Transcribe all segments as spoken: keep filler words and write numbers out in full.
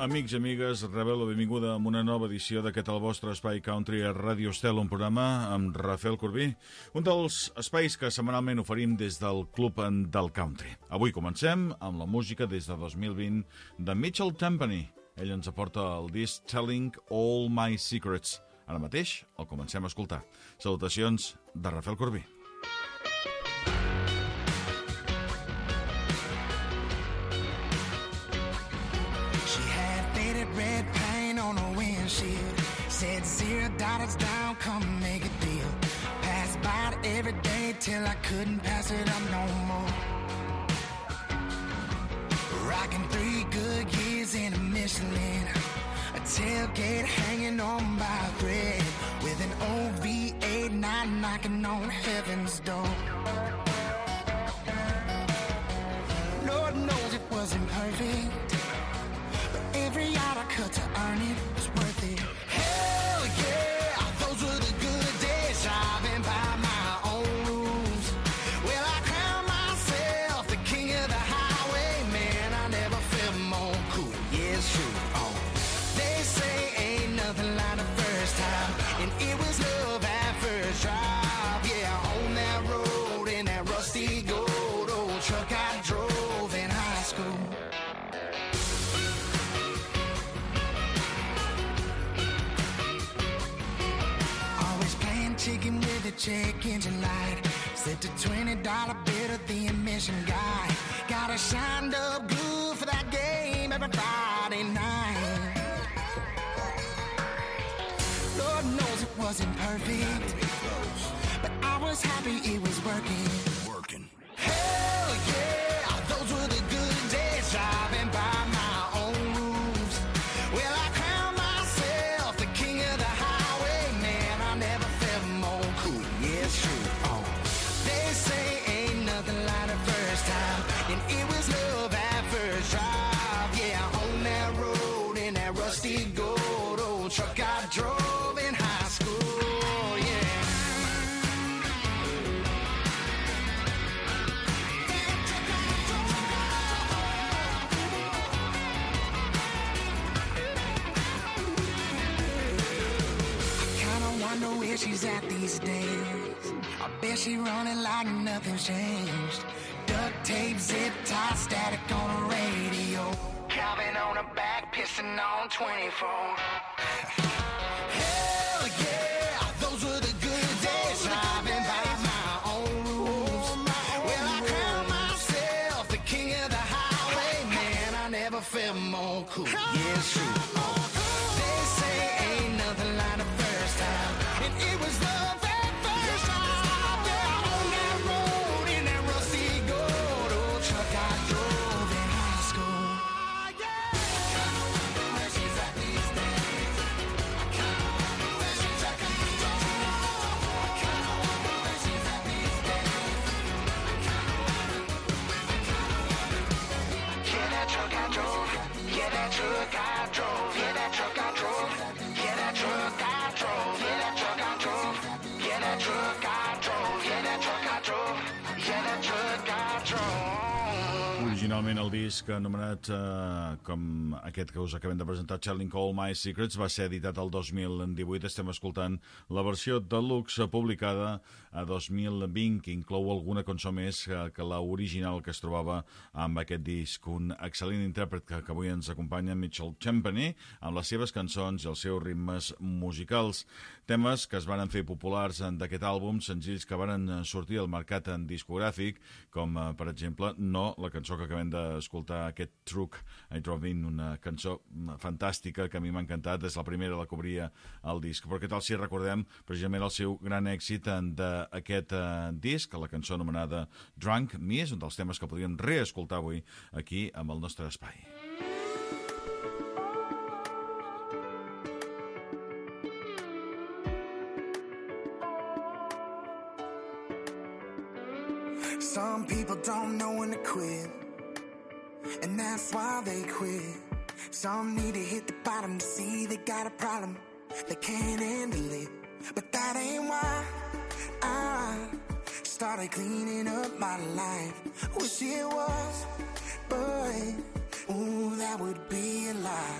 Amics i amigues, rebeu la benvinguda a una nova edició d'aquest el vostre espai country a Radio Estel, un programa amb Rafael Corbí, un dels espais que setmanalment oferim des del Club del Country. Avui comencem amb la música des de dos mil vint de Mitchell Tempany. Ell ens aporta el disc Telling All My Secrets. Ara mateix el comencem a escoltar. Salutacions de Rafael Corbí. Red paint on her windshield. Said zero dollars down, come make a deal. Passed by it every day till I couldn't pass it up no more. Rocking three good years in a Michelin, a tailgate hanging on by a thread, with an old V eight nine knocking on heaven's door. Lord knows it wasn't perfect, every yard I cut to earn it was worth it. Hell yeah, those were the good days, driving by my own rules. Well, I crowned myself the king of the highway, man, I never felt more cool. Yeah, it's true. Oh, they say ain't nothing like the first time, and it was love at first drive. Yeah, on that road in that rusty gold old truck I drove in high school. Chicken with a check engine light, slipped a twenty dollar bill to the admission guy. Got a shined up glue for that game every Friday night. Lord knows it wasn't perfect, but I was happy it was working. Working. Hell yeah, those were the good days, driving by my own rules. Well, I crowned myself the king of the highway, man, I never felt more cool. Yeah, it's true. Oh, they say ain't nothing like the first time, and it was love at first drive. Yeah, on that road in that rusty gold old truck I drove in high school. Yeah. I know where she's at these days. I bet she running like nothing's changed. Duct tape, zip tie, static on the radio. Calvin on her back, pissing on twenty-four. Hell yeah, those were the good days, driving by my own rules. Well, I crowned myself the king of the highway, man, I never felt more cool. Yeah, it's true. They say ain't nothing like the first time, and it was love at first drive. Yeah, on that road in that rusty gold old truck I drove in high school. Yeah, I kinda wonder where she's at these days. I kinda wonder where she's at these days. I kinda wonder where she's at these days. I kinda wonder, I kinda wonder. Yeah, that truck I drove. Yeah, that truck I drove. Yeah, that truck I drove. Yeah, that truck I drove. Yeah, that truck I drove. Yeah, that truck I drove. Yeah, that truck I drove. Yeah, that truck I drove. Originalment el disc anomenat eh, com aquest que us acabem de presentar, Telling All My Secrets, va ser editat el dos mil divuit. Estem escoltant la versió deluxe publicada a dos mil vint, que inclou alguna cançó més que, que l'original que es trobava amb aquest disc. Un excel·lent intèrpret que, que avui ens acompanya, Mitchell Tempany, amb les seves cançons i els seus ritmes musicals. Temes que es van fer populars d'aquest àlbum, senzills que van sortir al mercat en discogràfic, com eh, per exemple No, la cançó que acabem d'escoltar, aquest Truck I Drove In, una cançó fantàstica que a mi m'ha encantat, és la primera la que obria el disc. Però què tal si recordem precisament el seu gran èxit d'aquest eh, disc, la cançó anomenada Drunk Me, és un dels temes que podríem reescoltar avui aquí amb el nostre espai. Some people don't know when to quit, and that's why they quit. Some need to hit the bottom to see they got a problem, they can't handle it. But that ain't why I started cleaning up my life. Wish it was, but ooh, that would be a lie.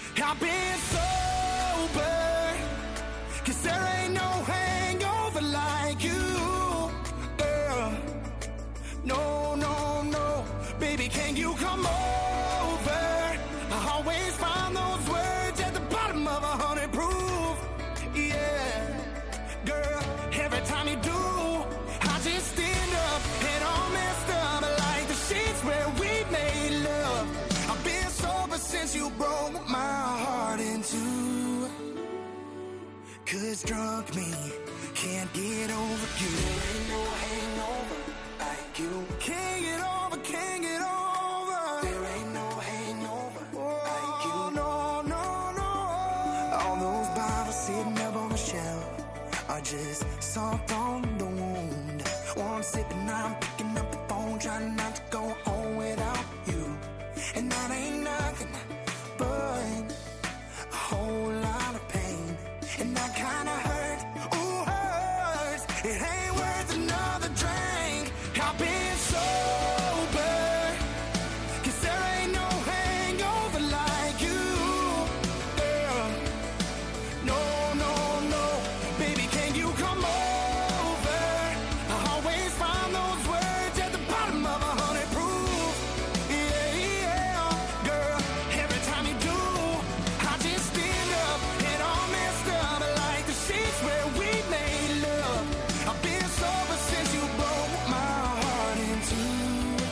I've been sober, 'cause there ain't no hangover like you, girl. No, no, no, baby, can you come over? I always find those words at the bottom of a hundred proof. Yeah, girl, every time you do, I just stand up and all messed up like the sheets where we made love. I've been sober since you broke my heart in two, 'cause drunk me can't get over you. There ain't no hangover like you. Can't get over, can't get over. There ain't no hangover like you. No, no, no. All those bottles sitting up on the shelf are just salt on the wound. One sip and I'm picking up the phone, trying not to go home without you. And that ain't nothing but a whole lot of pain. And that kind of hurt, ooh, hurts. It ain't worth another drink. I've been sober, 'cause there ain't no hangover like you, girl. No, no, no, baby, can you come over? I always find those words at the bottom of a hundred proof. Yeah, yeah, girl, every time you do, I just stand up and all messed up like the sheets where we made love. I've been sober since you broke my heart in two,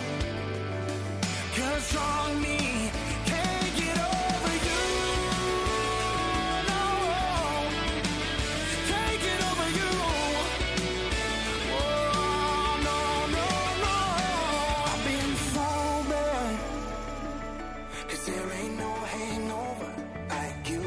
'cause strong me can't get over you. No, can't get over you. Oh, no, no, no. I've been sober, 'cause there ain't no hangover like you.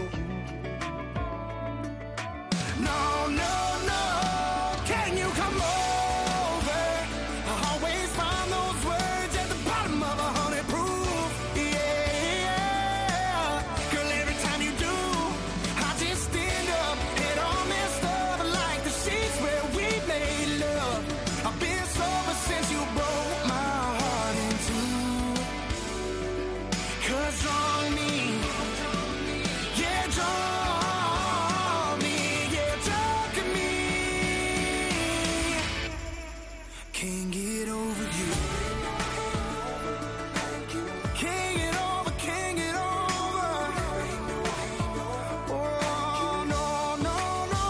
No, no, no, can you come over? I always find those words at the bottom of a hundred proof. Yeah, girl, every time you do, I just stand up and all messed up like the sheets where we made love. I've been sober since you broke my heart in two, 'cause drunk me, yeah, drunk me, yeah, drunk me, can't get over you. Can't get over, can't get over. Oh, no, no, no.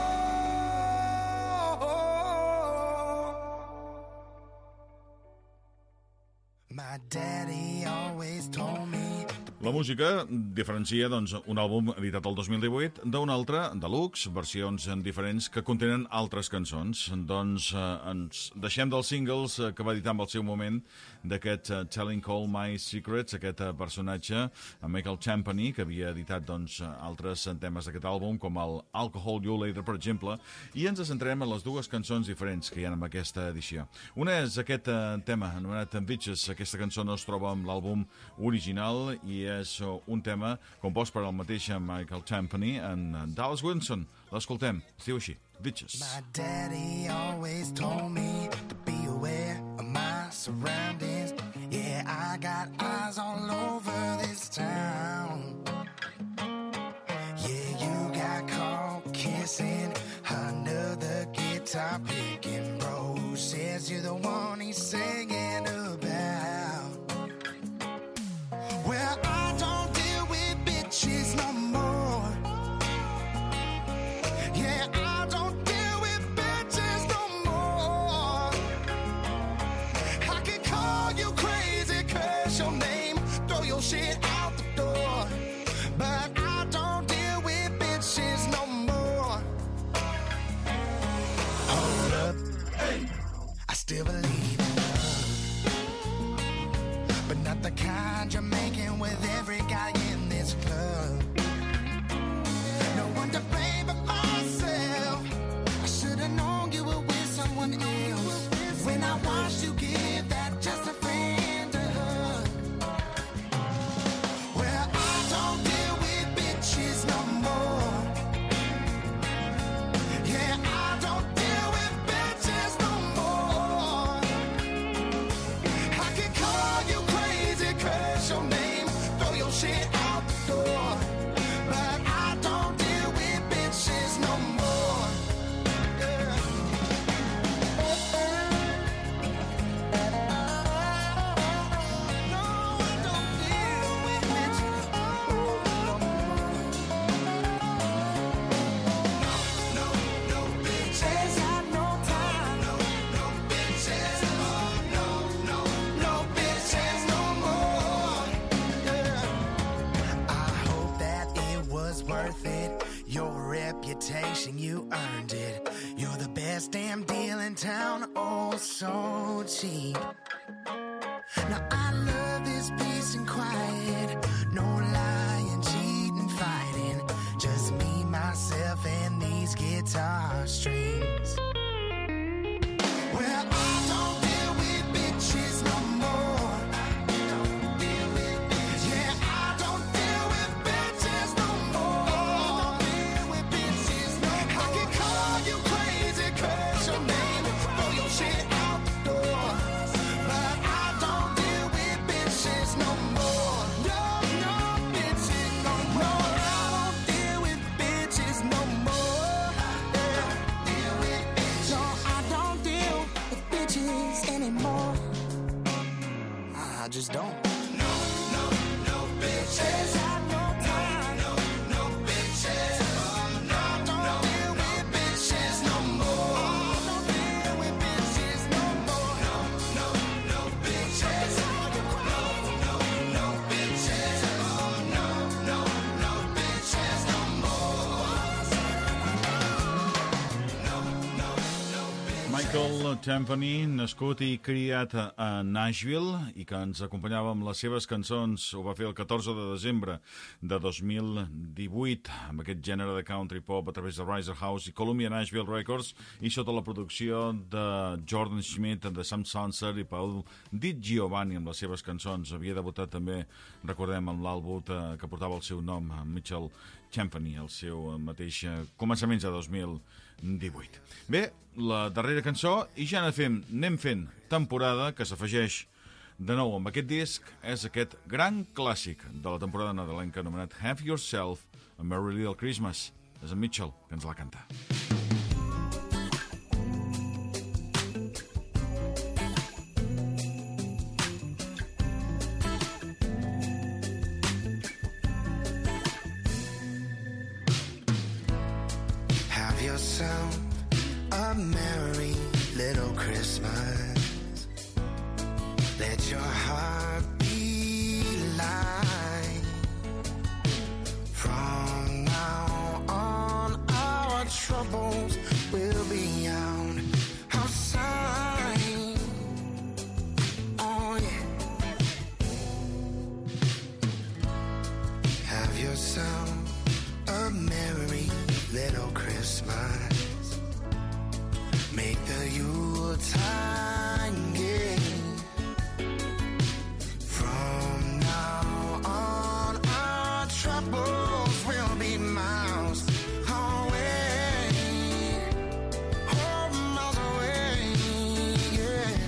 My daddy always told me. La música diferencia doncs, un àlbum editat el dos mil divuit d'un altre, deluxe, versions diferents que contenen altres cançons. Doncs eh, ens deixem dels singles eh, que va editar en el seu moment d'aquest eh, Telling All My Secrets, aquest eh, personatge, en Michael Champagny, que havia editat doncs, altres temes d'aquest àlbum, com el Alcohol You Later, per exemple, i ens centrem en les dues cançons diferents que hi ha en aquesta edició. Una és aquest eh, tema anomenat Bitches. Aquesta cançó no es troba amb l'àlbum original i és un tema compost per el mateix Michael Champagny en Dallas Wilson. L'escoltem, es diu així, Bitches. My daddy always told me to be aware of my surroundings. Yeah, I got eyes all over this town. Yeah, you got caught kissing under the guitar picking. Bro, says you're the one he's singing about. Well, I don't deal with bitches no more. Yeah, I don't deal with bitches no more. I can call you crazy, curse your name, throw your shit out the door, but I don't deal with bitches no more. Hold up, hey. I still believe in love, but not the kind you're making with every guy in this club. No one to blame but myself. I should've known you were with someone else when I watched you give that just a friend a hug. Well, I don't deal with bitches no more. Yeah, I don't deal with bitches no more. I can call you crazy, curse your name, throw your shit out the door, you earned it. You're the best damn deal in town, oh so cheap. Now I love this peace and quiet, no lying, cheating, fighting, just me, myself, and these guitar strings. Well, I don't deal with bitches no more. Yeah, I don't deal with bitches no more. I don't deal with bitches no more. I can call you crazy, curse your name, throw your shit out the door, but I don't deal with bitches no more. No, no bitches no more. I don't deal with bitches no more. Yeah. Deal with bitches. No, I don't deal with bitches anymore. I just don't. No, no, no bitches. I no time. No, no bitches. No, no, deal with bitches no more. Don't deal with bitches no more. No, no, no bitches. No, no, no bitches. No, no, no bitches no more. No, no, no bitches. Michael Timpany, nascut i criat a Nashville i que ens acompanyava amb les seves cançons, ho va fer el catorze de desembre de dos mil divuit, amb aquest gènere de country pop a través de Riser House i Columbia Nashville Records, i sota la producció de Jordan Schmidt, de Sam Sanser i Paul Di Giovanni amb les seves cançons. Havia debutat també, recordem, amb l'àlbum que portava el seu nom, Michael Timpany, el seu mateix començaments de dos mil divuit. Bé, la darrera cançó, i ja n'anem anem fent temporada, que s'afegeix de nou amb aquest disc, és aquest gran clàssic de la temporada nadalenca anomenat Have Yourself a Merry Little Christmas. És en Mitchell que ens la canta. Have yourself a merry little Christmas. Let your heart be light. From now on, our troubles will be out of sight. Oh yeah. Have yourself a merry little Christmas. Make the Yuletide gay. From now on, our troubles will be miles away. Oh, miles away, yeah.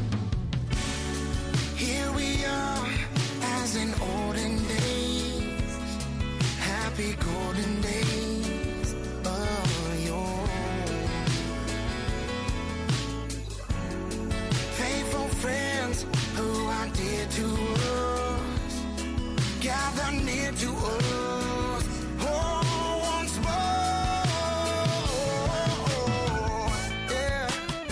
Here we are, as in olden days. Happy golden days of yore. Faithful friends who are dear to us, gather near to us. Oh, once more. Yeah.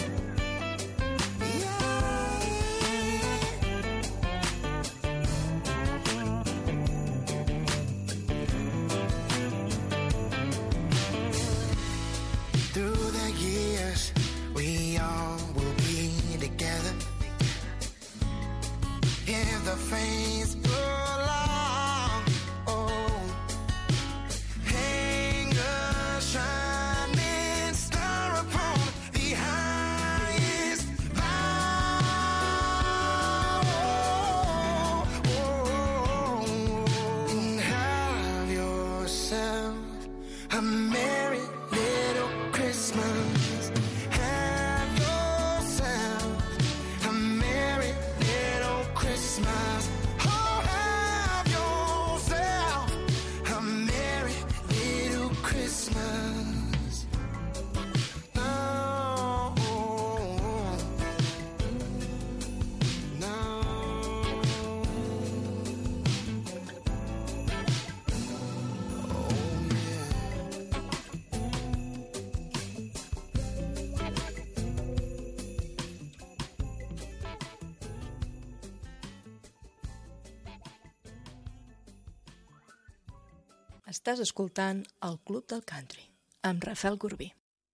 Through the years, we all will be together. If the flames go long, oh, hang a shining star upon the highest bough. Oh, and have yourself a merry little Christmas. Have yourself a merry little Christmas. Oh, have yourself a merry little Christmas. No, no. Oh, yeah. Estàs escoltant el Club del Country amb Rafael Corbí.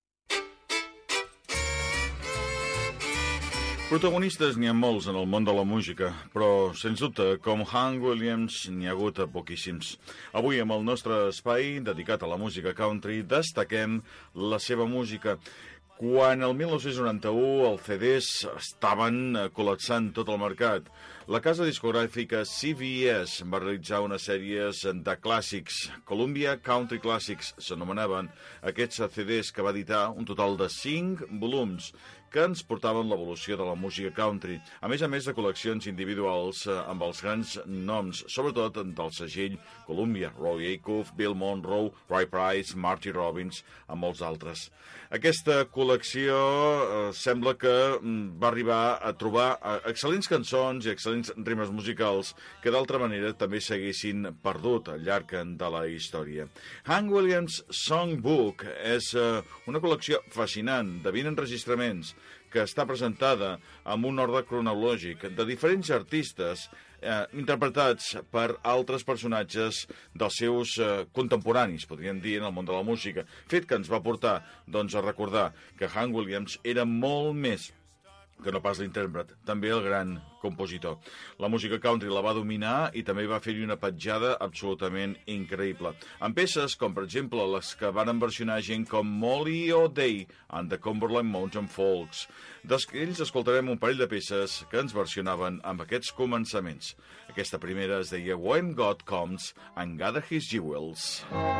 Protagonistes n'hi ha molts en el món de la música, però, sens dubte, com Hank Williams, n'hi ha hagut poquíssims. Avui, amb el nostre espai dedicat a la música country, destaquem la seva música. Quan el mil nou-cents noranta-u els C Ds estaven col·lapsant tot el mercat, la casa discogràfica C B S va realitzar unes sèries de clàssics. Columbia Country Classics s'anomenaven aquests C Ds, que va editar un total de cinc volums que ens portaven l'evolució de la música country, a més a més de col·leccions individuals amb els grans noms, sobretot del segell Columbia, Roy Acuff, Bill Monroe, Ray Price, Marty Robbins, amb molts altres. Aquesta col·lecció eh, sembla que va arribar a trobar eh, excel·lents cançons i excel·lents rimes musicals que d'altra manera també s'haguessin perdut al llarg de la història. Hank Williams Songbook és eh, una col·lecció fascinant de vint enregistraments que està presentada amb un ordre cronològic de diferents artistes eh, interpretats per altres personatges dels seus eh, contemporanis, podríem dir, en el món de la música, fet que ens va portar doncs, a recordar que Hank Williams era molt més que no pas l'intèrpret, també el gran compositor. La música country la va dominar i també va fer-hi una petjada absolutament increïble. Amb peces com, per exemple, les que van versionar gent com Molly O'Day and the Cumberland Mountain Folks. D'ells escoltarem un parell de peces que ens versionaven amb aquests començaments. Aquesta primera es deia When God Comes and Gather His Jewels.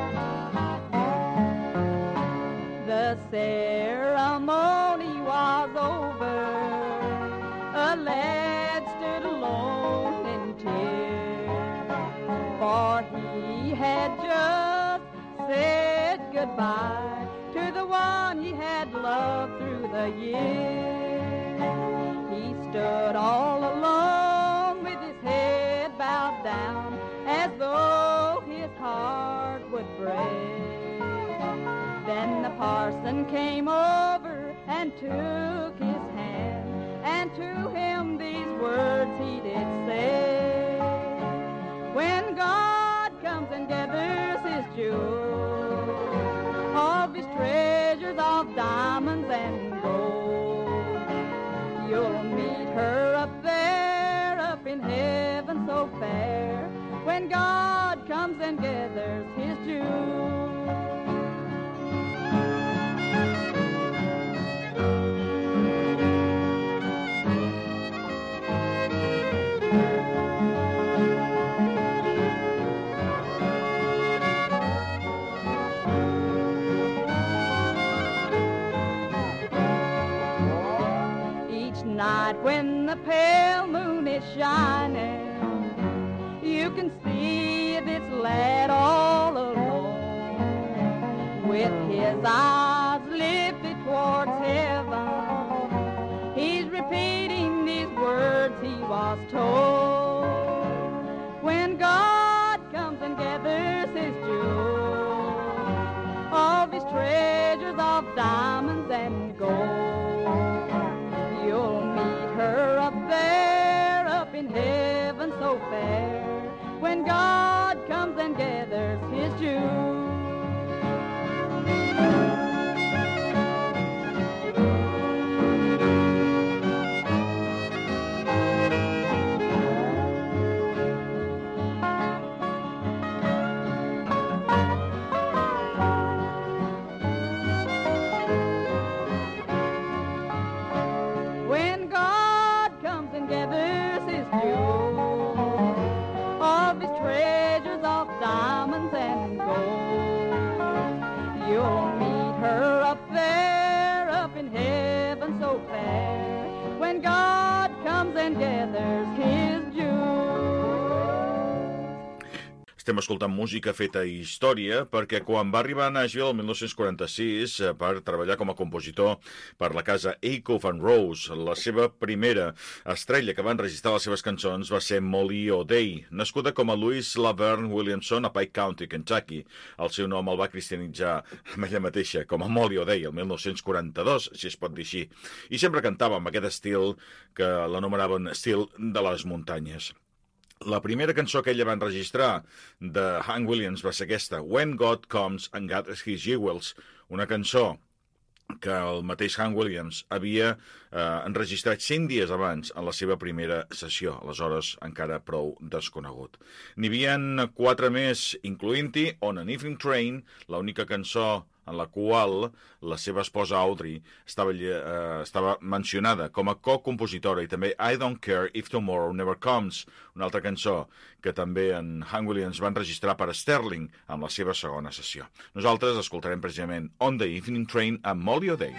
The ceremony was over. A lad stood alone in tears, for he had just said goodbye to the one he had loved through the years. He stood all alone with his head bowed down, as though his heart would break. Then the parson came over and took his hand, and to him these words he did say. When God comes and gathers his jewels, of his treasures of diamonds and gold, you'll meet her up there, up in heaven so fair, when God comes and gathers his jewels. Night when the pale moon is shining, you can see this lad all alone, with his eyes lifted towards heaven. He's repeating these words he was told. When God comes and gathers his jewels, of his treasures of diamonds and gold, you'll meet her up there, up in heaven so fair, when God comes and gathers his jewels. Estem escoltant música feta a història perquè quan va arribar a Nashville el mil nou-cents quaranta-sis per treballar com a compositor per la casa Acuff and Rose, la seva primera estrella que va enregistrar les seves cançons va ser Molly O'Day, nascuda com a Louise Laverne Williamson a Pike County, Kentucky. El seu nom el va cristianitzar amb ella mateixa com a Molly O'Day el mil nou-cents quaranta-dos, si es pot dir així, i sempre cantava amb aquest estil que l'anomenaven estil de les muntanyes. La primera cançó que ella va enregistrar de Hank Williams va ser aquesta, When God Comes and Gathers His Jewels, una cançó que el mateix Hank Williams havia eh, enregistrat cent dies abans en la seva primera sessió, aleshores encara prou desconegut. N'hi havia quatre més, incloent-hi On an Evening Train, l'única cançó en la qual la seva esposa Audrey estava, eh, estava mencionada com a co-compositora, i també I Don't Care If Tomorrow Never Comes, una altra cançó que també en Hank Williams va enregistrar per a Sterling amb la seva segona sessió. Nosaltres escoltarem precisament On the Evening Train amb Molly O'Day.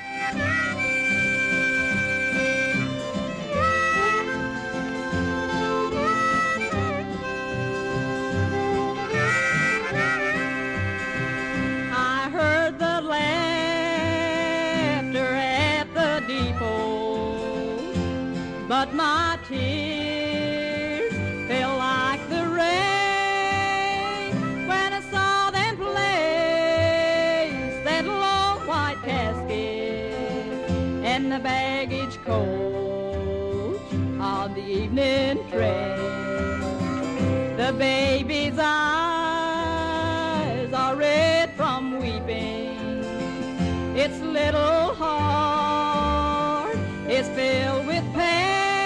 But my tears fell like the rain when I saw them place that long white casket in the baggage coach on the evening train. The baby's eyes are red from weeping. Its little heart is filled with pain.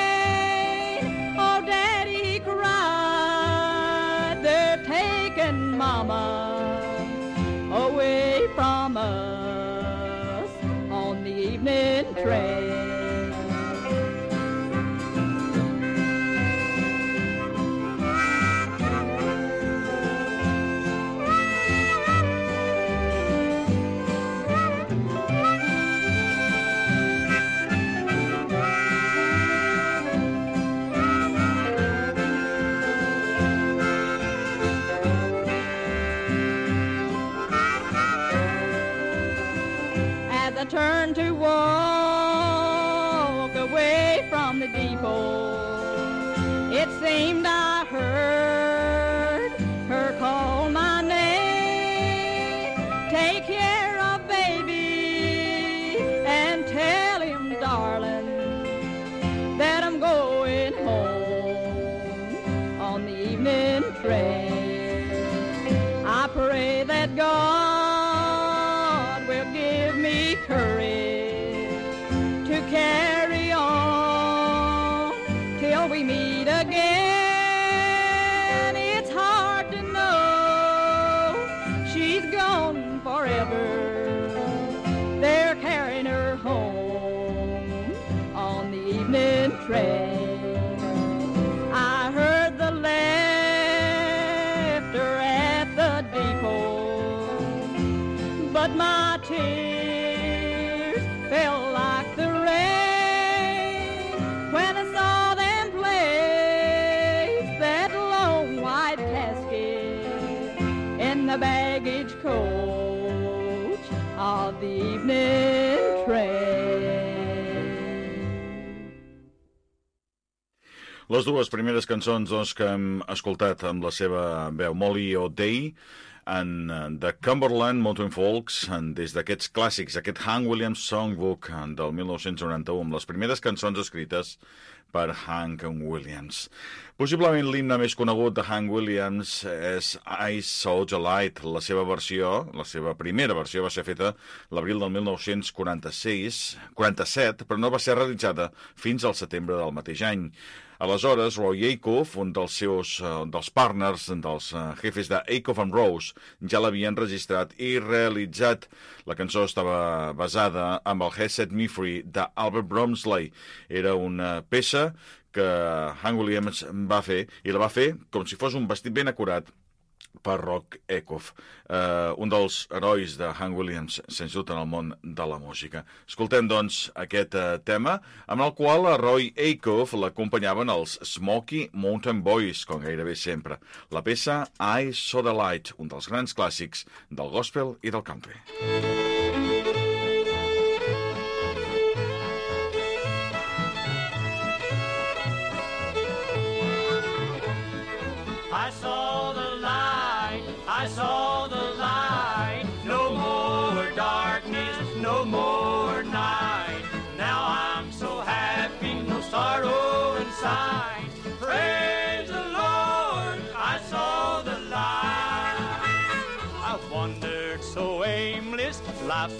Mama, away from us on the evening train. I turned to walk away from the depot. It seemed I heard her call my name. Take care of baby and tell him, darling, that I'm going home on the evening train. I pray that God courage to carry on till we meet again. It's hard to know she's gone forever. They're carrying her home on the evening train. I heard the laughter at the depot, but my tears felt like the rain when I saw them place that long white casket in the baggage coach of the evening train. Les dues primeres cançons doncs, que hem escoltat amb la seva veu, Molly O'Day, en The Cumberland Mountain Folks, des d'aquests clàssics, aquest Hank Williams Songbook del mil nou-cents noranta-u, amb les primeres cançons escrites per Hank Williams. Possiblement l'himne més conegut de Hank Williams és I Saw the Light. La seva versió, la seva primera versió, va ser feta l'abril del mil nou-cents quaranta-sis, quaranta-set, però no va ser realitzada fins al setembre del mateix any. Aleshores, Roy Acuff, un dels seus uh, dels partners, dels uh, jefes de Acuff and Rose, ja l'havien registrat i realitzat. La cançó estava basada amb el He Set Me Free d'Albert Bromsley. Era una peça que Hank Williams va fer, i la va fer com si fos un vestit ben acurat per Roy Acuff, uh, un dels herois de Hank Williams, sens dubte, en el món de la música. Escoltem, doncs, aquest uh, tema, amb el qual a Roy Acuff l'acompanyaven els Smoky Mountain Boys, com gairebé sempre. La peça I Saw the Light, un dels grans clàssics del gospel i del country. I saw the light, I saw the light, no more darkness, no more night. Now I'm so happy, no sorrow inside. Praise the Lord, I saw the light. I wandered so aimless, life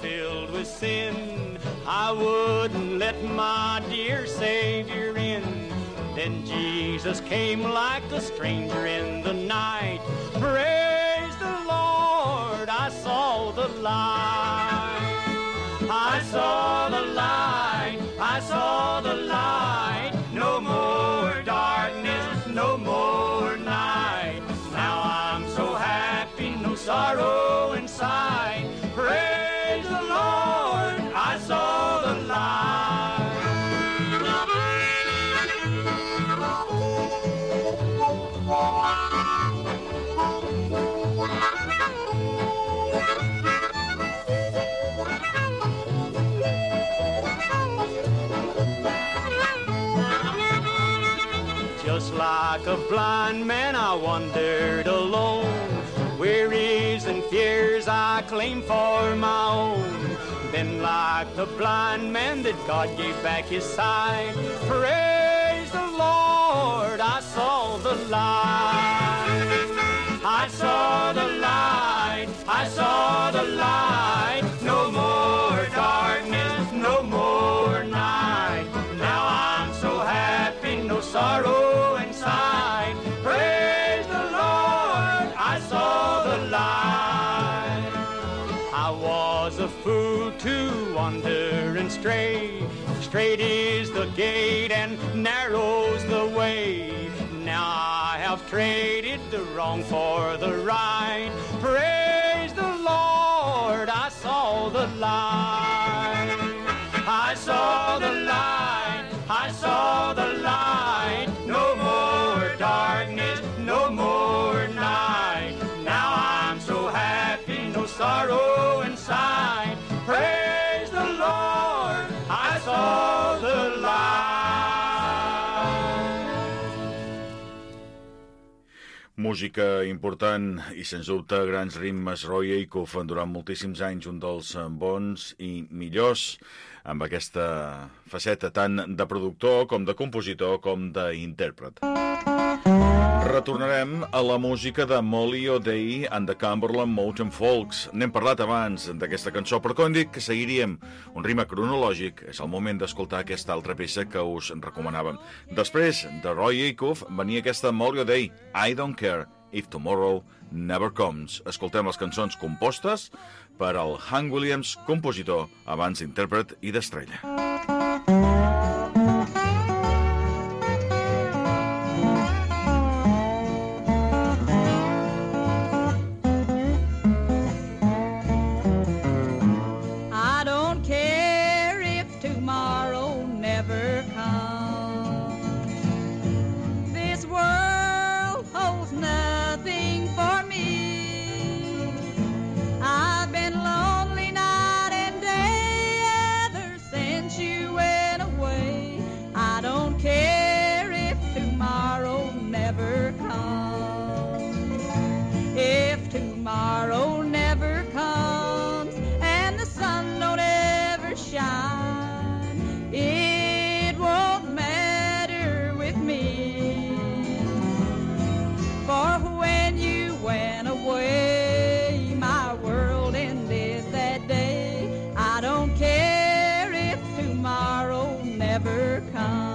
with sin, I wouldn't let my dear Savior in. Then Jesus came like a stranger in the night. Praise the Lord, I saw the light. I saw the light, I saw the light. No more darkness, no more night. Now I'm so happy, no sorrow inside. Praise the Lord, I saw the light. Just like a blind man, I wandered alone. Wearies and fears I claim for my own. Then like the blind man that God gave back his sight, praise the Lord, I saw the light. I saw the light, I saw the light. No more darkness, no more night. Now I'm so happy, no sorrow inside. Praise the Lord, I saw the light. I was a fool to wander and stray. Straight is the gate and narrow's the way. Now I have traded the wrong for the right. Praise the Lord, I saw the light. I saw the light, I saw the light. No more darkness, no more night. Now I'm so happy, no sorrow inside. Praise the Lord, I saw the light. Música important i, sens dubte, grans ritmes. Roy Acuff, durant moltíssims anys, un dels bons i millors, amb aquesta faceta tant de productor com de compositor com d'intèrpret. Retornarem a la música de Molly O'Day and the Cumberland Mountain Folks. N'hem parlat abans d'aquesta cançó, però com hem dit que seguiríem un ritme cronològic, és el moment d'escoltar aquesta altra peça que us recomanàvem. Després de Roy Acuff venia aquesta Molly O'Day, I Don't Care If Tomorrow Never Comes. Escoltem les cançons compostes per al Hank Williams, compositor, abans intèrpret i d'estrella. Tomorrow never comes and the sun don't ever shine, it won't matter with me. For when you went away, my world ended that day. I don't care if tomorrow never comes.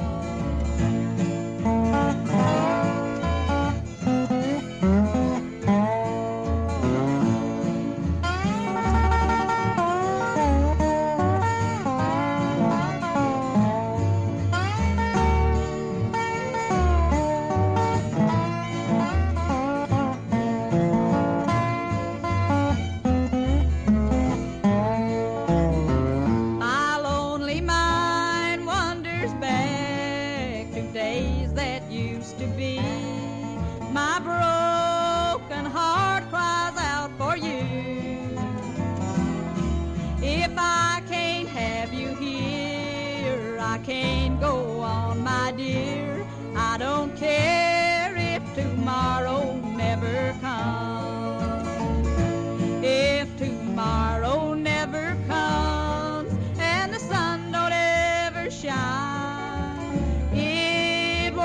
Can't go on, my dear. I don't care if tomorrow never comes. If tomorrow never comes and the sun don't ever shine, it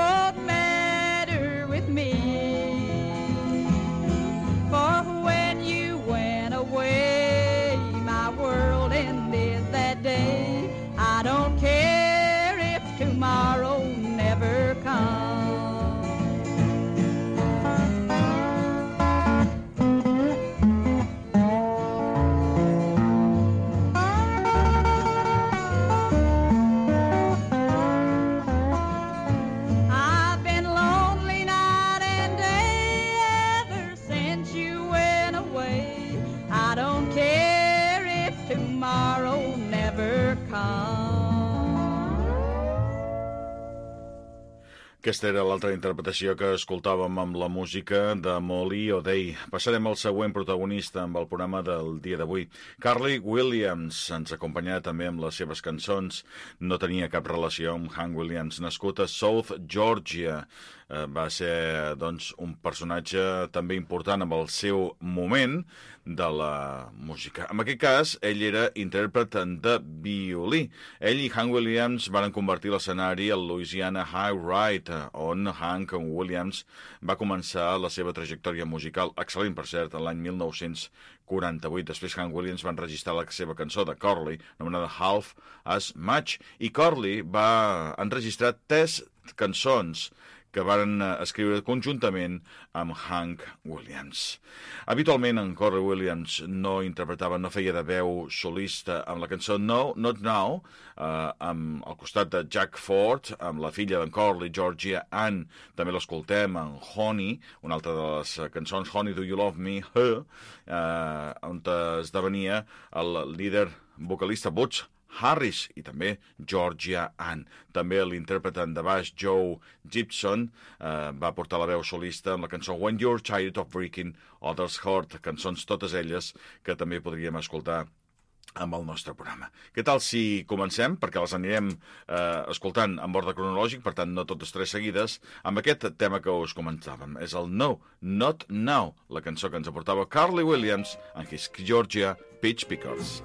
Aquesta era l'altra interpretació que escoltàvem amb la música de Molly O'Day. Passarem al següent protagonista amb el programa del dia d'avui. Carly Williams ens acompanyava també amb les seves cançons. No tenia cap relació amb Hank Williams, nascut a South Georgia. Eh, va ser, doncs, un personatge també important amb el seu moment de la música. En aquest cas, ell era intèrpret de violí. Ell i Hank Williams van convertir l'escenari al Louisiana High Ride, on Hank Williams va començar la seva trajectòria musical, excel·lent, per cert, l'any mil nou-cents quaranta-vuit. Després Hank Williams va enregistrar la seva cançó de Carly, anomenada Half as Much, i Carly va enregistrar tres cançons que van escriure conjuntament amb Hank Williams. Habitualment en Carly Williams no interpretava, no feia de veu solista amb la cançó No, Not Now, eh, amb, al costat de Jack Ford, amb la filla d'en Carly, Georgia Ann. També l'escoltem en Honey, una altra de les cançons, Honey, Do You Love Me, Her, eh, on esdevenia el líder vocalista Butch Harris i també Georgia Ann. També l'intèrpret de baix Joe Gibson eh, va portar la veu solista amb la cançó When You're Tired of Breaking Others' Heart, cançons totes elles que també podríem escoltar amb el nostre programa. Què tal si comencem? Perquè les anirem eh, escoltant en ordre cronològic, per tant no totes tres seguides, amb aquest tema que us comentàvem. És el No, Not Now, la cançó que ens aportava Carly Williams and his Georgia Peach Pickers.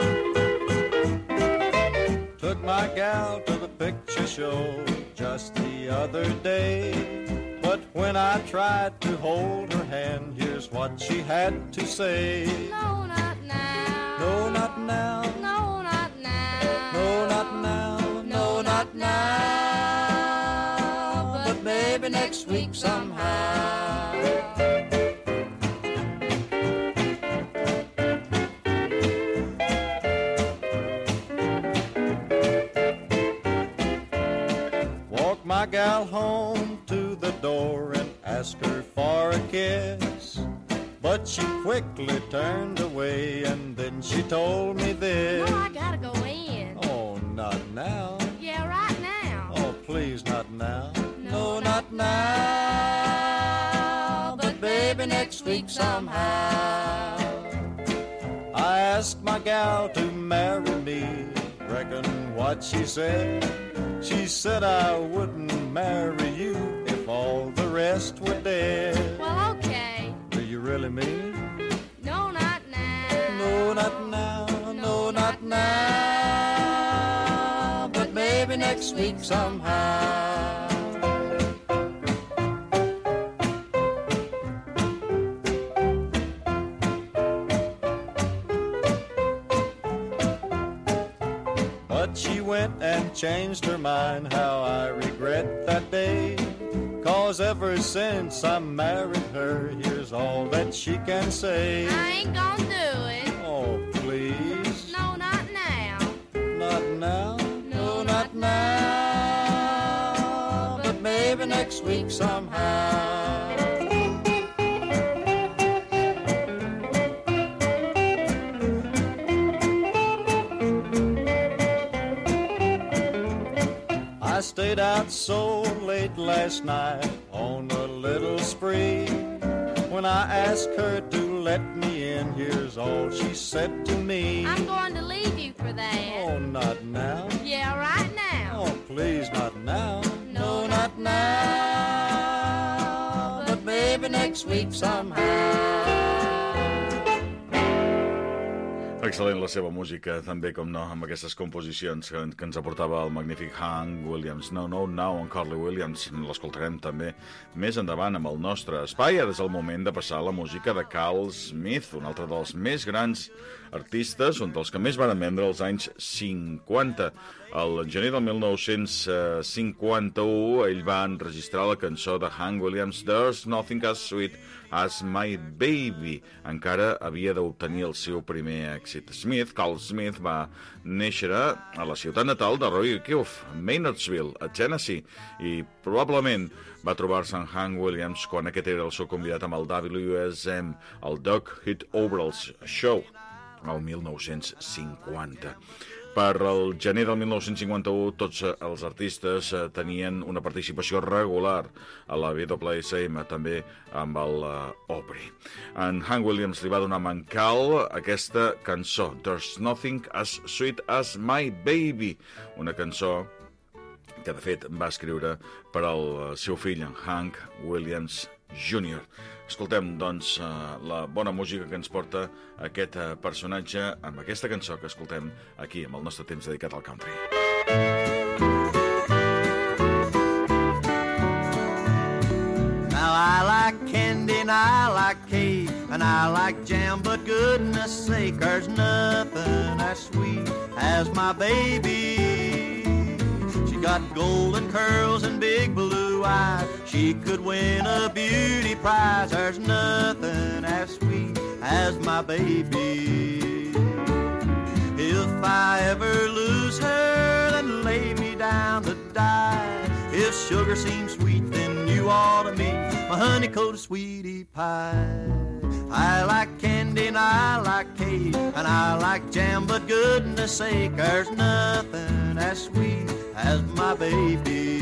Took my gal to the picture show just the other day. But when I tried to hold her hand, here's what she had to say. No, not now. No, not now. No, not now. No, not now. No, not now. But maybe next week somehow. My gal home to the door and asked her for a kiss, but she quickly turned away and then she told me this. No, I gotta go in. Oh, not now. Yeah, right now. Oh, please, not now. No, not now. But baby, next week somehow. I asked my gal to marry me. Reckon what she said? She said I wouldn't marry you if all the rest were dead. Well, okay. Do you really mean it? No, not now. No, not now. No, not now. But maybe next week somehow. But she went and changed her mind, how I regret that day. Cause ever since I married her, here's all that she can say. I ain't gonna do it. Oh, please. No, not now. Not now. No, not now. But maybe next week somehow. I stayed out so late last night on a little spree. When I asked her to let me in, here's all she said to me. I'm going to leave you for that. Oh, not now. Yeah, right now. Oh, please, not now. No, not now. But maybe next week somehow. Excel·lent la seva música, també, com no, amb aquestes composicions que, que ens aportava el magnífic Hank Williams. No, no, now, en Carly Williams. L'escoltarem també més endavant amb el nostre espai. Ara és el moment de passar la música de Carl Smith, un altre dels més grans artistes, un dels que més van vendre als anys cinquanta. El gener del mil nou-cents cinquanta-u ell va enregistrar la cançó de Hank Williams, There's Nothing as Sweet as My Baby. Encara havia d'obtenir el seu primer èxit. Smith, Carl Smith, va néixer a la ciutat natal de Roy Keough, Maynardsville, a Tennessee, i probablement va trobar-se en Hank Williams quan aquest era el seu convidat amb el W S M, el Doug Hit Overalls Show, el mil nou-cents cinquanta. Per el gener del mil nou-cents cinquanta-u, tots els artistes tenien una participació regular a la W S M, també amb el Opry. En Hank Williams li va donar mancal aquesta cançó, There's Nothing as Sweet as My Baby, una cançó que de fet va escriure per al seu fill, en Hank Williams júnior Escoltem, doncs, la bona música que ens porta aquest personatge amb aquesta cançó que escoltem aquí, amb el nostre temps dedicat al country. Now I like candy and I like cake and I like jam, but goodness sake, there's nothing as sweet as my baby. She got golden curls and big blue eyes. She could win a beauty prize. There's nothing as sweet as my baby. If I ever lose her, then lay me down to die. If sugar seems sweet, then you ought to meet my honey-coated sweetie pie. I like candy and I like cake and I like jam, but goodness sake, there's nothing as sweet as my baby.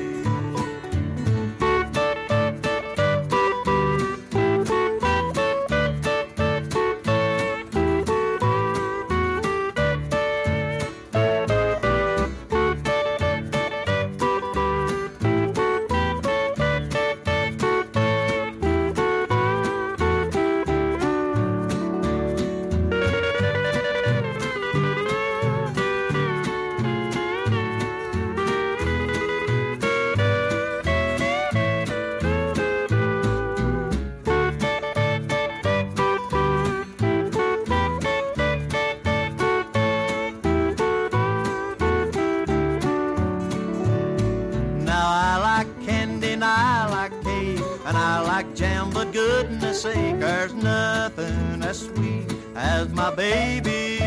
And I like jam, but goodness sake, there's nothing as sweet as my baby.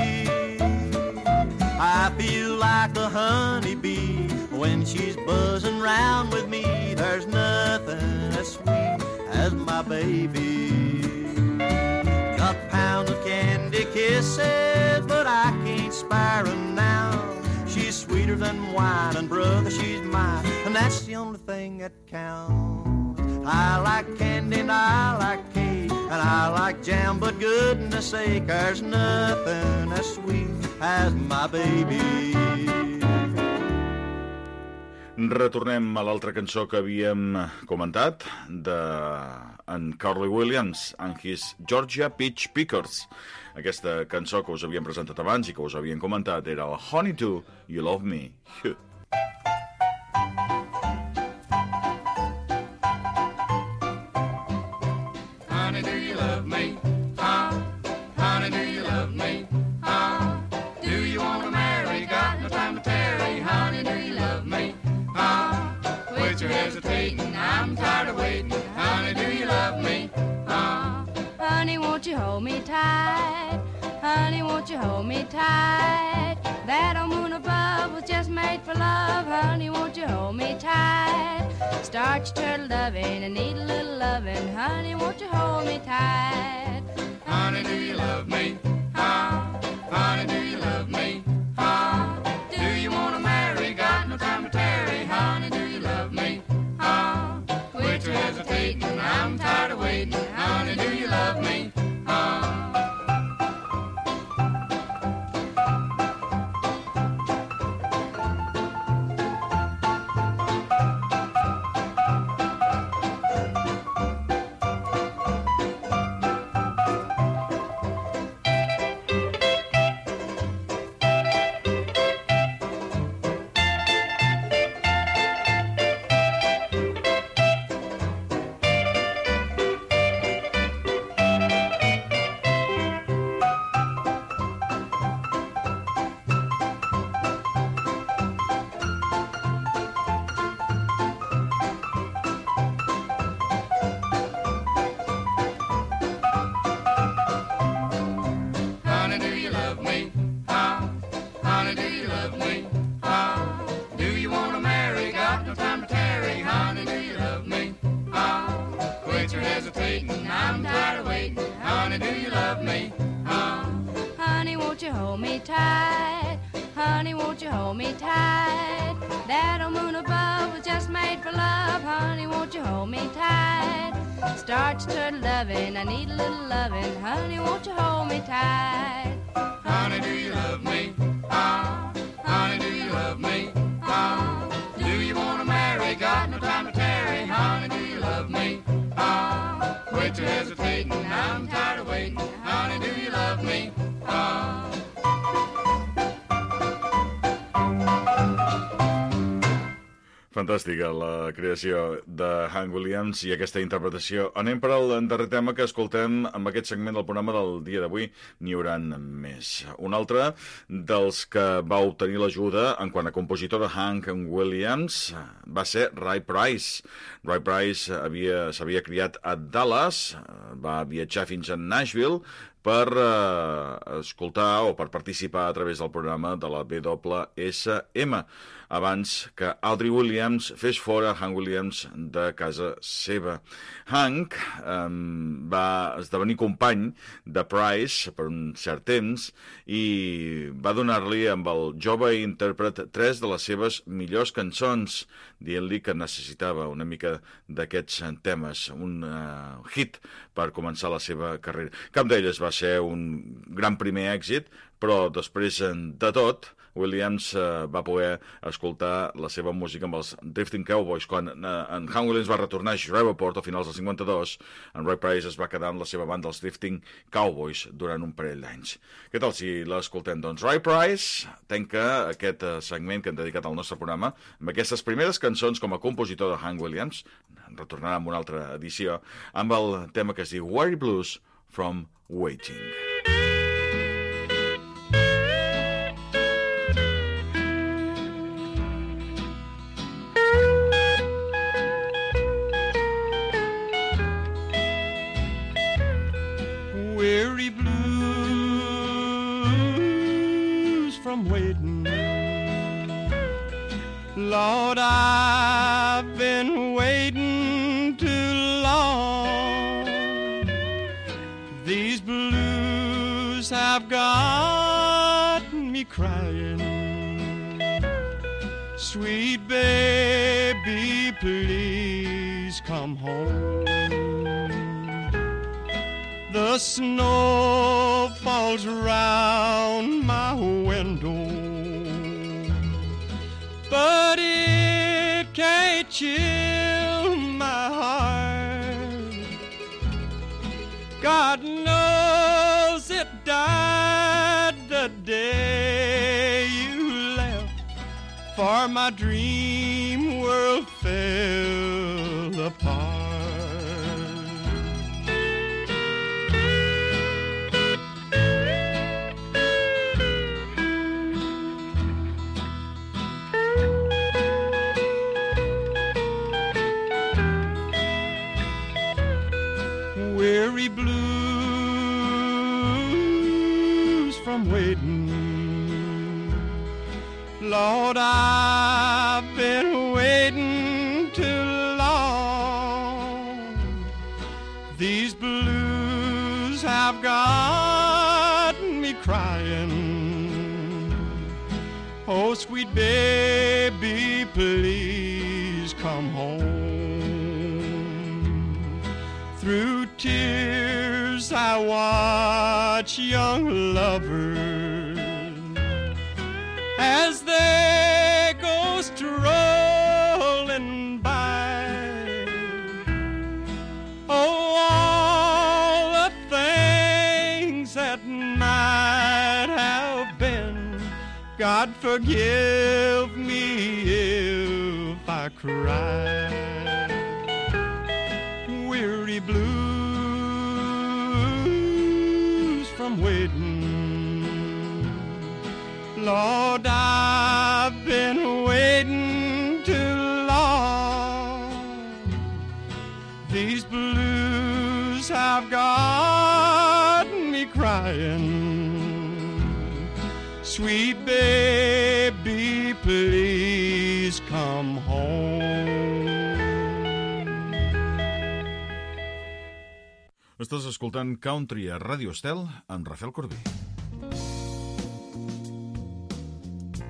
I feel like a honeybee when she's buzzing round with me. There's nothing as sweet as my baby. Got pounds of candy kisses, but I can't spare her now. She's sweeter than wine, and brother, she's mine, and that's the only thing that counts. I like candy and I like cake and I like jam, but goodness sake, there's nothing as sweet as my baby. Retornem a l'altra cançó que havíem comentat de en Carly Williams and his Georgia Peach Pickers. Aquesta cançó que us havíem presentat abans i que us havien comentat era el Honey Do You Love Me. Honey, do you love me? Huh? Honey, do you love me? Huh? Do you want to marry? Got no time to tarry. Honey, do you love me? Huh? Quit your hesitating. I'm tired of waiting. Honey, do you love me? Huh? Honey, won't you hold me tight? Honey, won't you hold me tight? That old moon above was just made for love. Honey, won't you hold me tight? Start your turtle doving and need a little loving. Honey, won't you hold me tight? Honey, do you love me? Huh? Honey, do you love me? Huh? Do you want to marry? Got no time to tarry. Honey, do you love me? Huh? Quit your hesitating. I'm tired of waiting. Honey, do you love me? Huh? I'm tired of waiting. Honey, do you love me? Huh? Honey, won't you hold me tight? honey, won't you hold me tight? That old moon above was just made for love, honey, won't you hold me tight? Start your turtle loving, I need a little loving, honey, won't you hold me tight? Honey, do you love me? Ah, honey, do you love me? Ah, do you wanna marry? Got no time to tarry. Honey, do you love me? Ah, quit your hesitating. I'm tired of waiting. Honey, do you love me? Ah. Fantàstica la creació de Hank Williams i aquesta interpretació. Anem per al darrer tema que escoltem amb aquest segment del programa del dia d'avui. N'hi haurà més. Un altre dels que va obtenir l'ajuda en quant a compositor de Hank Williams va ser Ray Price. Ray Price havia, s'havia criat a Dallas, va viatjar fins a Nashville per eh, escoltar o per participar a través del programa de la W S M, abans que Audrey Williams fes fora Hank Williams de casa seva. Hank eh, va esdevenir company de Price per un cert temps i va donar-li amb el jove intèrpret tres de les seves millors cançons, dient-li que necessitava una mica d'aquests temes, un uh, hit per començar la seva carrera. Cap d'elles va ser un gran primer èxit, però després de tot Williams uh, va poder escoltar la seva música amb els Drifting Cowboys. Quan uh, en Hank Williams va retornar a Shreveport a finals del cinquanta-dos, en Ray Price es va quedar amb la seva banda, els Drifting Cowboys, durant un parell d'anys. Què tal si l'escoltem? Doncs Ray Price tanca aquest uh, segment que hem dedicat al nostre programa amb aquestes primeres cançons com a compositor de Hank Williams. Retornarà amb una altra edició amb el tema que es diu Weary Blues from Waiting. Weary blues from waiting. Lord, I've been waiting too long. These blues have got me crying. Sweet baby, please come home. The snow falls round my window, but it can't chill my heart. God knows it died the day you left, for my dream world fell apart. Weary blues from waiting. Lord, I've been waiting too long. These blues have got me crying. Oh, sweet baby, please come home. Through tears I watch young lovers as they go strolling by. Oh, all the things that might have been, God forgive me if I cry. Weary blues from waiting. Lord, I've been waiting too long. These blues have got me crying. Sweet baby, please come home. Estàs escoltant Country a Radio Estel amb Rafael Corbí.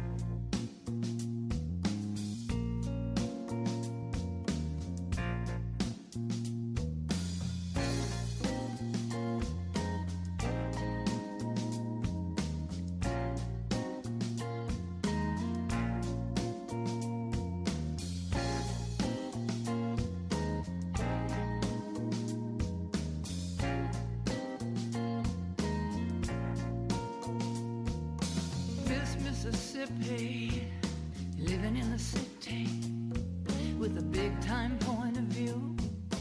Mississippi, living in the city with a big time point of view.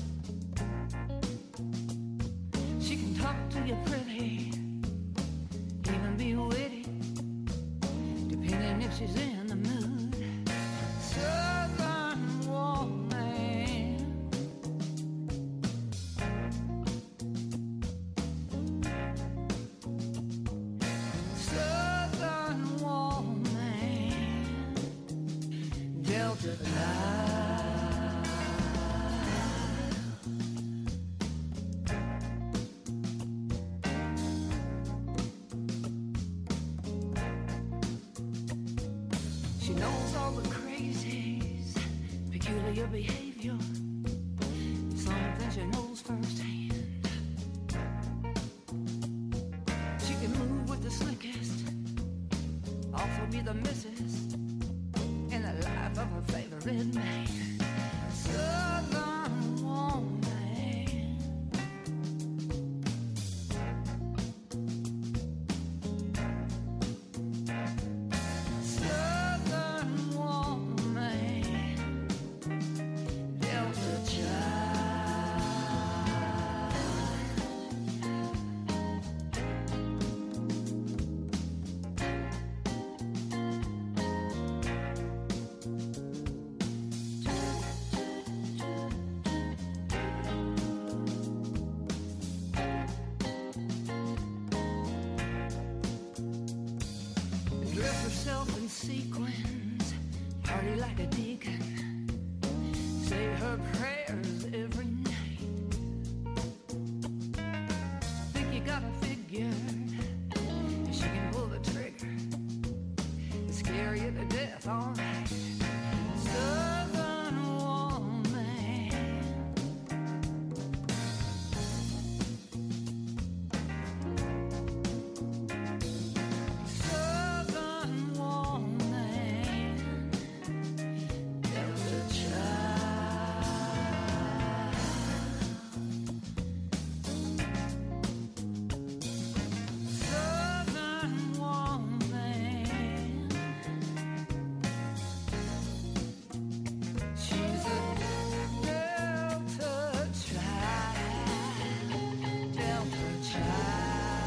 She can talk to you pretty, even be witty, depending if she's in the mood. Southern woman, Southern woman, Delta life. She knows all the crazies, peculiar behavior, something she knows firsthand. She can move with the slickest, also be the missus in the life of her favorite man. Southern woman, Southern woman, Delta child. Dress herself in sequins, party like a deacon, say her prayers every night. Think you got a figure, she can pull the trigger, scare you to death, alright. Southern woman, Southern woman, Delta child. Southern woman, she's a Delta child, Delta child.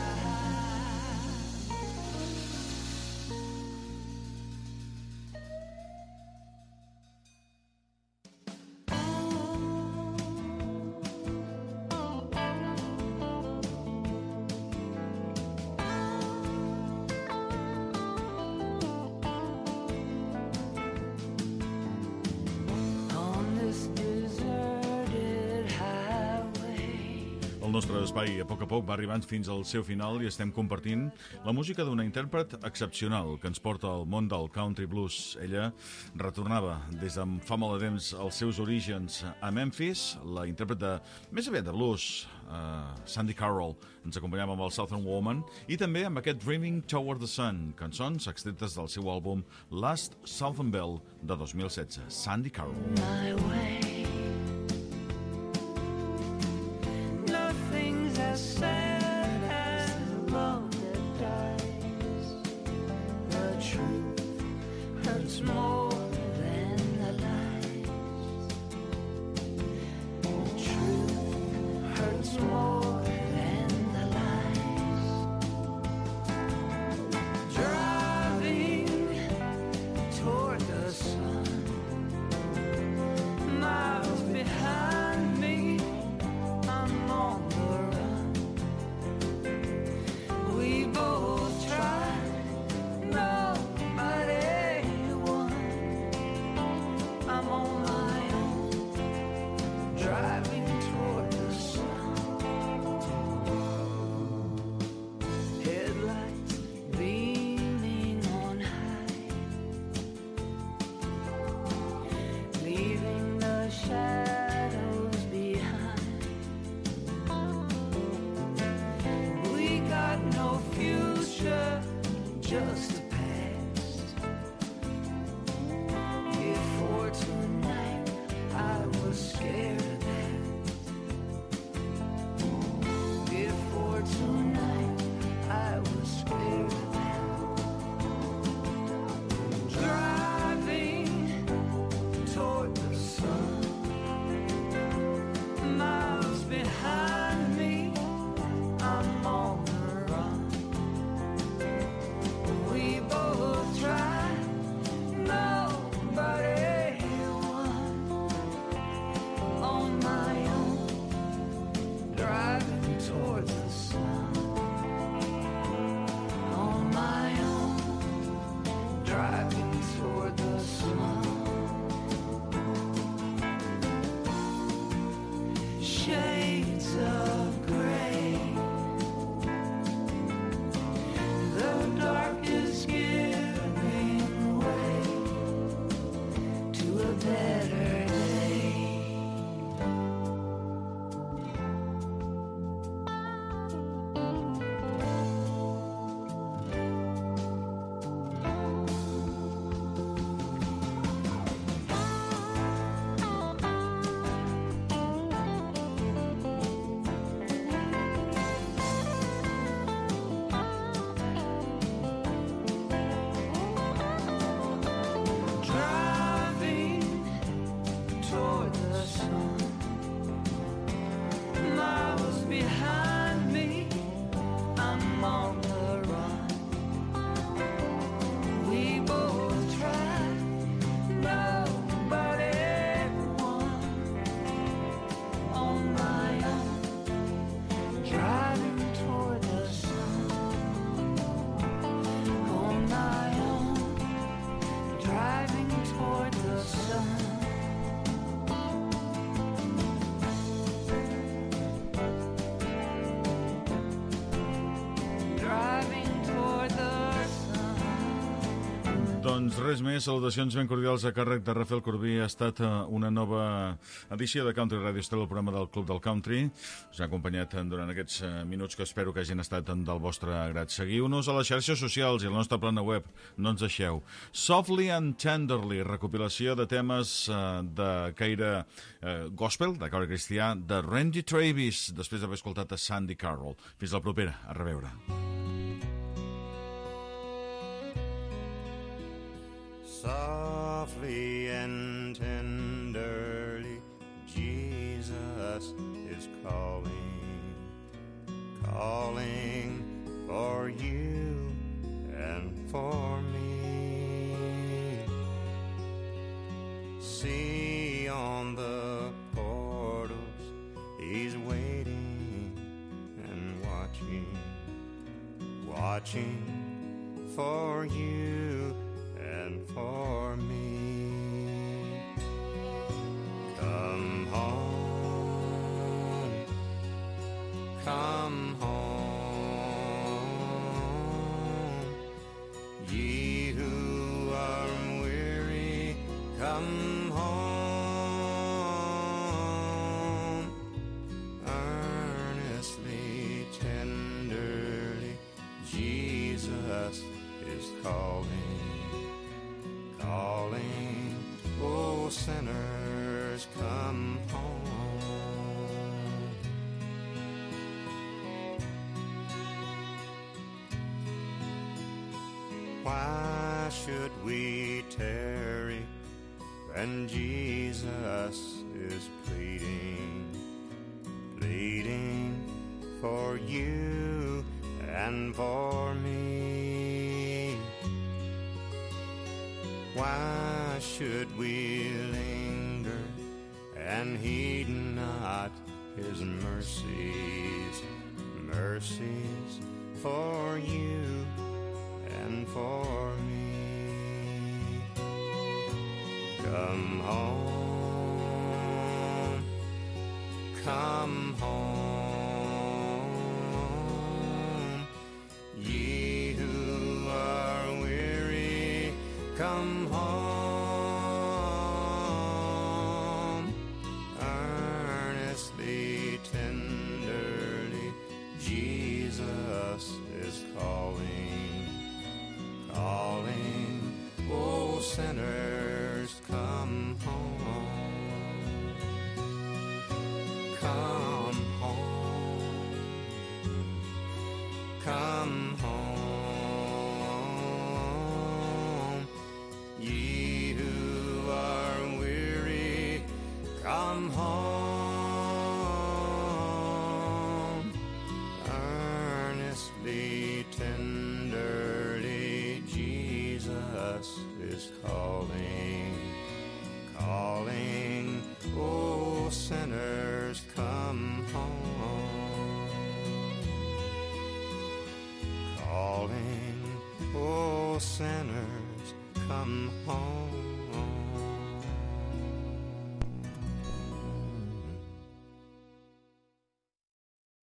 On this deserted highway. El nostre espai a poc a poc va arribant fins al seu final i estem compartint la música d'una intèrpret excepcional que ens porta al món del country blues. Ella retornava des de fa molt de temps als seus orígens a Memphis. La intèrpret de, més aviat de blues, uh, Sandy Carroll, ens acompanyava amb el Southern Woman i també amb aquest Dreaming Toward the Sun, cançons extretes del seu àlbum Last Southern Belle de dos mil setze. Sandy Carroll. My way. Nothing's as sad as love that dies. The truth hurts more than the lies. The truth hurts more than the lies. Driving toward the sun, miles behind me, I'm on the run. We both tried, nobody won. the sun. Miles behind me, I'm on the run. We both tried, nobody won. On my own, driving toward the sun. On my own, driving toward the sun. Doncs res més, salutacions ben cordials a càrrec de Rafael Corbí. Ha estat una nova edició de Country Radio Stella, el programa del Club del Country. Us ha acompanyat durant aquests minuts que espero que hagin estat del vostre grat. Seguiu-nos a les xarxes socials i a la nostra plana web, no ens deixeu. Softly and Tenderly, recopilació de temes eh, de caire eh, gospel, de caire cristià, de Randy Travis, després d'haver escoltat a Sandy Carroll. Fins la propera, a reveure. Softly and tenderly, Jesus is calling, calling for you and for me. See on the portals, he's waiting and watching, watching for you and for me. Come home, come home, ye who are weary, come home. Earnestly, tenderly, Jesus is calling. Calling, oh sinners, come home. Why should we tarry when Jesus is pleading, pleading for you and for me? Why should we linger and heed not his mercies, mercies for you and for me? Come home, come home, ye who are weary, come home. Earnestly, tenderly, Jesus is calling, calling, oh sinners, come home. Come home, come home, ye who are weary, come home. Earnestly, tenderly, Jesus is calling, calling, oh sinners, come home. Calling, oh sinners, come home.